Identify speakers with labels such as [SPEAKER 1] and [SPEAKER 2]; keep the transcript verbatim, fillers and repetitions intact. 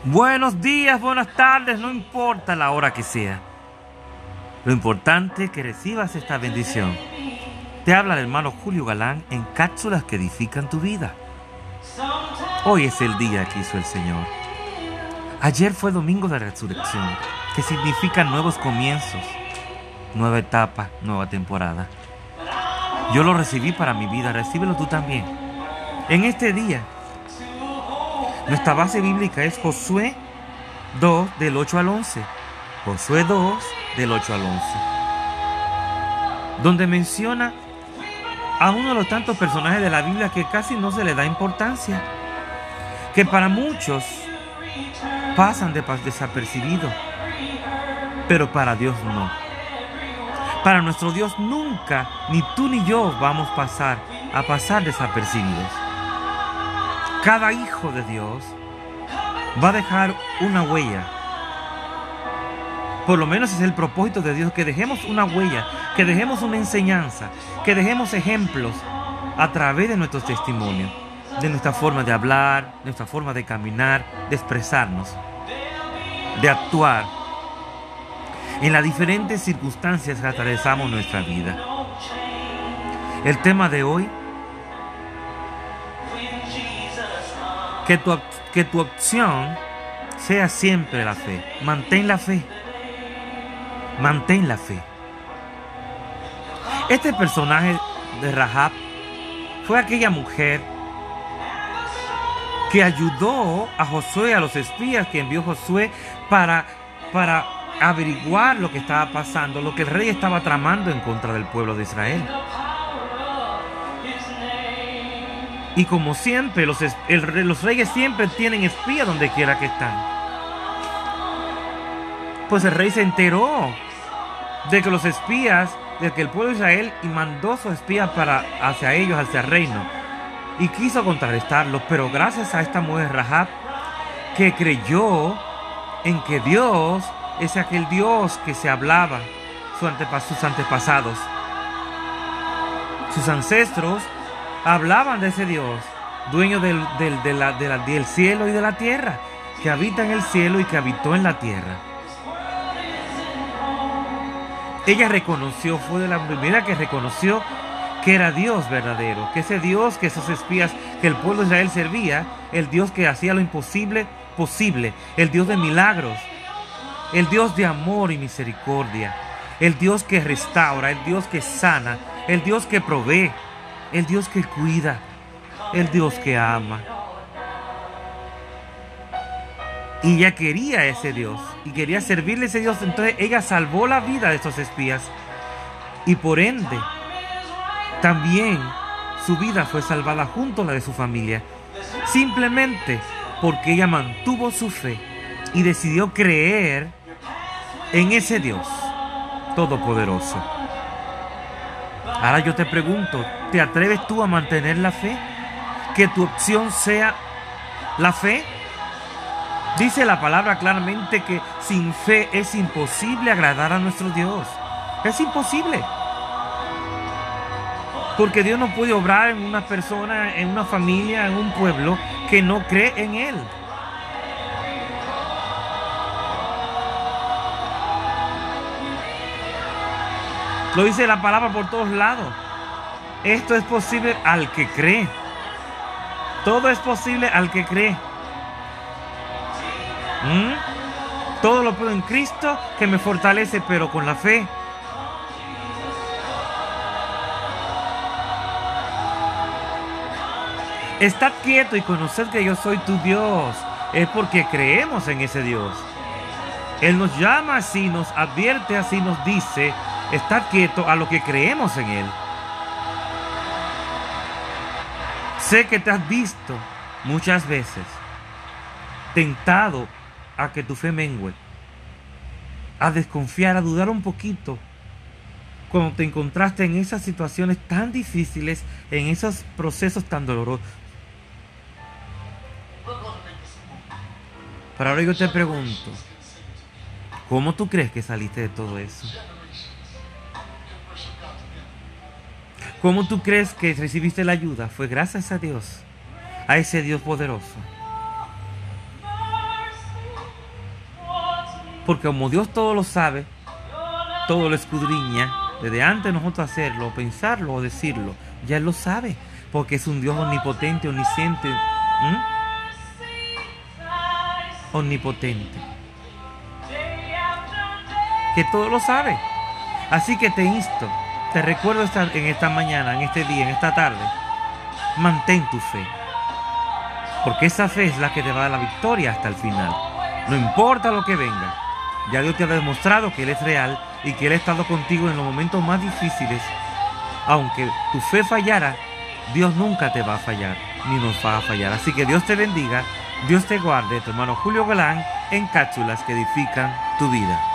[SPEAKER 1] Buenos días, buenas tardes, no importa la hora que sea. Lo importante es que recibas esta bendición. Te habla el hermano Julio Galán en cápsulas que edifican tu vida. Hoy es el día que hizo el Señor. Ayer fue domingo de resurrección, que significa nuevos comienzos, nueva etapa, nueva temporada. Yo lo recibí para mi vida, recíbelo tú también. En este día, nuestra base bíblica es Josué dos, del ocho al once. Josué dos, del ocho al once. Donde menciona a uno de los tantos personajes de la Biblia que casi no se le da importancia. Que para muchos pasan desapercibidos, pero para Dios no. Para nuestro Dios nunca, ni tú ni yo vamos a pasar, a pasar desapercibidos. Cada hijo de Dios va a dejar una huella. Por lo menos es el propósito de Dios, que dejemos una huella, que dejemos una enseñanza, que dejemos ejemplos a través de nuestros testimonios, de nuestra forma de hablar, de nuestra forma de caminar, de expresarnos, de actuar en las diferentes circunstancias que atravesamos nuestra vida. El tema de hoy: Que tu, que tu opción sea siempre la fe. Mantén la fe. Mantén la fe. Este personaje de Rahab fue aquella mujer que ayudó a Josué, a los espías que envió Josué para, para averiguar lo que estaba pasando, lo que el rey estaba tramando en contra del pueblo de Israel. Y como siempre, los, el, los reyes siempre tienen espías donde quiera que están. Pues el rey se enteró de que los espías, de que el pueblo de Israel, y mandó sus espías para, hacia ellos, hacia el reino. Y quiso contrarrestarlos, pero gracias a esta mujer Rahab, que creyó en que Dios es aquel Dios que se hablaba, sus, antepas, sus antepasados, sus ancestros, hablaban de ese Dios, dueño del, del, de la, de la, del cielo y de la tierra, que habita en el cielo y que habitó en la tierra. Ella reconoció, fue de la primera que reconoció que era Dios verdadero, que ese Dios, que esos espías, que el pueblo de Israel servía, el Dios que hacía lo imposible posible, el Dios de milagros, el Dios de amor y misericordia, el Dios que restaura, el Dios que sana, el Dios que provee, el Dios que cuida, el Dios que ama. Y ella quería a ese Dios y quería servirle a ese Dios. Entonces ella salvó la vida de estos espías, y por ende también su vida fue salvada junto a la de su familia, simplemente porque ella mantuvo su fe y decidió creer en ese Dios todopoderoso. Ahora yo te pregunto, ¿te atreves tú a mantener la fe? ¿Que tu opción sea la fe? Dice la palabra claramente que sin fe es imposible agradar a nuestro Dios. Es imposible. Porque Dios no puede obrar en una persona, en una familia, en un pueblo que no cree en Él. Lo dice la palabra por todos lados. Esto es posible al que cree. Todo es posible al que cree. ¿Mm? Todo lo puedo en Cristo que me fortalece, pero con la fe. Estad quieto y conoced que yo soy tu Dios. Es porque creemos en ese Dios. Él nos llama así, nos advierte así, nos dice: estad quieto a lo que creemos en Él. Sé que te has visto muchas veces tentado a que tu fe mengue, a desconfiar, a dudar un poquito, cuando te encontraste en esas situaciones tan difíciles, en esos procesos tan dolorosos. Pero ahora yo te pregunto, ¿cómo tú crees que saliste de todo eso? ¿Cómo tú crees que recibiste la ayuda? Fue gracias a Dios, a ese Dios poderoso. Porque como Dios todo lo sabe, todo lo escudriña, desde antes de nosotros hacerlo, pensarlo o decirlo, ya Él lo sabe, porque es un Dios omnipotente, omnisciente, ¿Mm? omnipotente, que todo lo sabe. Así que te insto, te recuerdo esta, en esta mañana, en este día, en esta tarde, mantén tu fe, porque esa fe es la que te va a dar la victoria hasta el final. No importa lo que venga, ya Dios te ha demostrado que Él es real y que Él ha estado contigo en los momentos más difíciles. Aunque tu fe fallara, Dios nunca te va a fallar, ni nos va a fallar. Así que Dios te bendiga, Dios te guarde. Tu hermano Julio Galán en cápsulas que edifican tu vida.